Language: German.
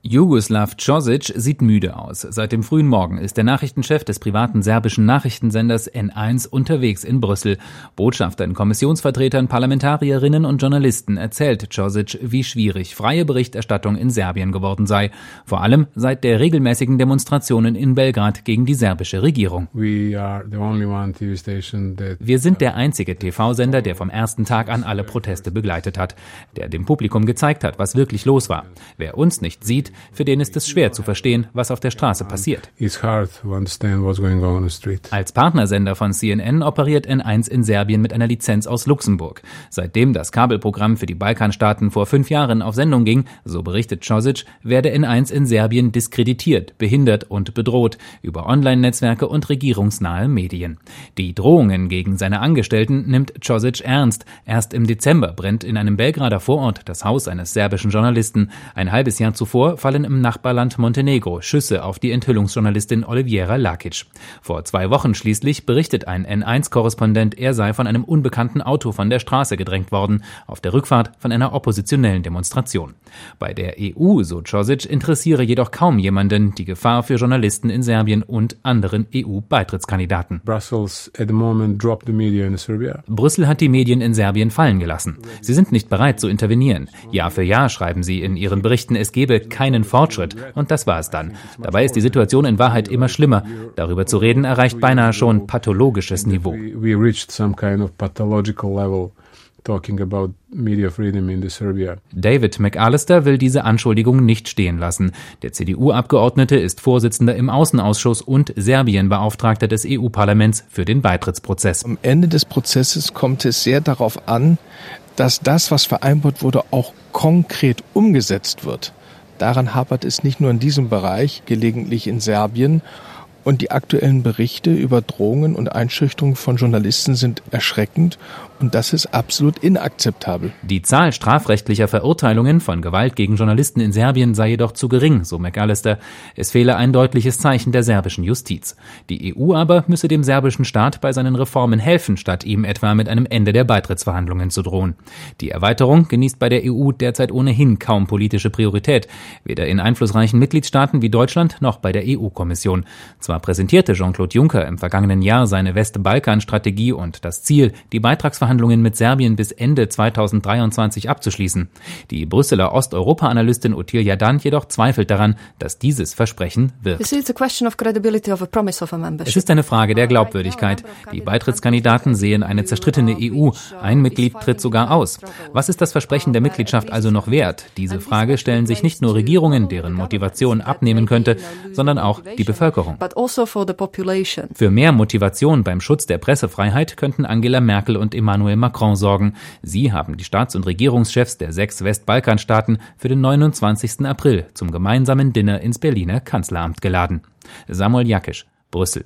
Jugoslav Čosić sieht müde aus. Seit dem frühen Morgen ist der Nachrichtenchef des privaten serbischen Nachrichtensenders N1 unterwegs in Brüssel. Botschaftern, Kommissionsvertretern, Parlamentarierinnen und Journalisten erzählt Čosić, wie schwierig freie Berichterstattung in Serbien geworden sei. Vor allem seit der regelmäßigen Demonstrationen in Belgrad gegen die serbische Regierung. Wir sind der einzige TV-Sender, der vom ersten Tag an alle Proteste begleitet hat, der dem Publikum gezeigt hat, was wirklich los war. Wer uns nicht sieht, für den ist es schwer zu verstehen, was auf der Straße passiert. Als Partnersender von CNN operiert N1 in Serbien mit einer Lizenz aus Luxemburg. Seitdem das Kabelprogramm für die Balkanstaaten vor 5 Jahren auf Sendung ging, so berichtet Čosić, werde N1 in Serbien diskreditiert, behindert und bedroht über Online-Netzwerke und regierungsnahe Medien. Die Drohungen gegen seine Angestellten nimmt Čosić ernst. Erst im Dezember brennt in einem Belgrader Vorort das Haus eines serbischen Journalisten. Ein halbes Jahr zuvor fallen im Nachbarland Montenegro Schüsse auf die Enthüllungsjournalistin Olivera Lakić. Vor 2 Wochen schließlich berichtet ein N1-Korrespondent, er sei von einem unbekannten Auto von der Straße gedrängt worden, auf der Rückfahrt von einer oppositionellen Demonstration. Bei der EU, so Čosić, interessiere jedoch kaum jemanden die Gefahr für Journalisten in Serbien und anderen EU-Beitrittskandidaten. Brüssel hat die Medien in Serbien fallen gelassen. Sie sind nicht bereit zu intervenieren. Jahr für Jahr schreiben sie in ihren Berichten, es gebe keinen Fortschritt. Und das war es dann. Dabei ist die Situation in Wahrheit immer schlimmer. Darüber zu reden erreicht beinahe schon pathologisches Niveau. David McAllister will diese Anschuldigungen nicht stehen lassen. Der CDU-Abgeordnete ist Vorsitzender im Außenausschuss und Serbien-Beauftragter des EU-Parlaments für den Beitrittsprozess. Am Ende des Prozesses kommt es sehr darauf an, dass das, was vereinbart wurde, auch konkret umgesetzt wird. Daran hapert es nicht nur in diesem Bereich, gelegentlich in Serbien. Und die aktuellen Berichte über Drohungen und Einschüchterungen von Journalisten sind erschreckend und das ist absolut inakzeptabel. Die Zahl strafrechtlicher Verurteilungen von Gewalt gegen Journalisten in Serbien sei jedoch zu gering, so McAllister. Es fehle ein deutliches Zeichen der serbischen Justiz. Die EU aber müsse dem serbischen Staat bei seinen Reformen helfen, statt ihm etwa mit einem Ende der Beitrittsverhandlungen zu drohen. Die Erweiterung genießt bei der EU derzeit ohnehin kaum politische Priorität, weder in einflussreichen Mitgliedstaaten wie Deutschland noch bei der EU-Kommission. Zwar präsentierte Jean-Claude Juncker im vergangenen Jahr seine West-Balkan-Strategie und das Ziel, die Beitragsverhandlungen mit Serbien bis Ende 2023 abzuschließen. Die Brüsseler Osteuropa-Analystin Ottilia Dant jedoch zweifelt daran, dass dieses Versprechen wirkt. Es ist eine Frage der Glaubwürdigkeit. Die Beitrittskandidaten sehen eine zerstrittene EU. Ein Mitglied tritt sogar aus. Was ist das Versprechen der Mitgliedschaft also noch wert? Diese Frage stellen sich nicht nur Regierungen, deren Motivation abnehmen könnte, sondern auch die Bevölkerung. Für mehr Motivation beim Schutz der Pressefreiheit könnten Angela Merkel und Emmanuel Macron sorgen. Sie haben die Staats- und Regierungschefs der 6 Westbalkanstaaten für den 29. April zum gemeinsamen Dinner ins Berliner Kanzleramt geladen. Samuel Jakisch, Brüssel.